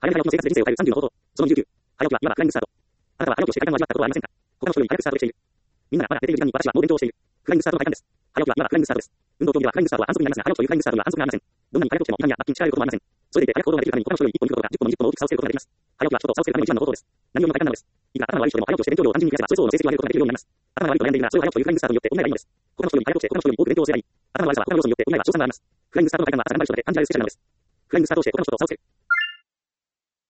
早起きの生活で人生を変える30の方法。その19。早起きはいわばフライングスタート。あなたは早起きをして快感を味わったことはありませんか？他の人より早くスタートしている。みんながまだ寝ている時間に私はもう勉強をしている。フライングスタートの快感です。早起きはいわばフライングスタートです。運動競技ではフライングスタートは反則になりますが、早起きというフライングスタートには反則がありません。どんなに早く起きても痛みや罰金力えることはありません。それでいて早く行動ができるために他の人より1歩2歩とか10歩も20歩も大きく差をつけることができます。早起きは人と差をつけるための一番の方法です。何よりも快感なのです。いくら頭の悪い人でも早起きをして勉強量を単純に増やせばそれ相応の成績を上げることができるようになります。頭が悪いと悩んでいるならそれを早起きというフライングスタートによって補えばいいのです。他の人より早く起きて他の人より多く勉強をすればいい。頭の悪さは他の要素によって補えば勝算があります。フライングスタートの快感は当たり前の人で感じられるスペシャルなのです。フライングスタートをして他の人と差をつける。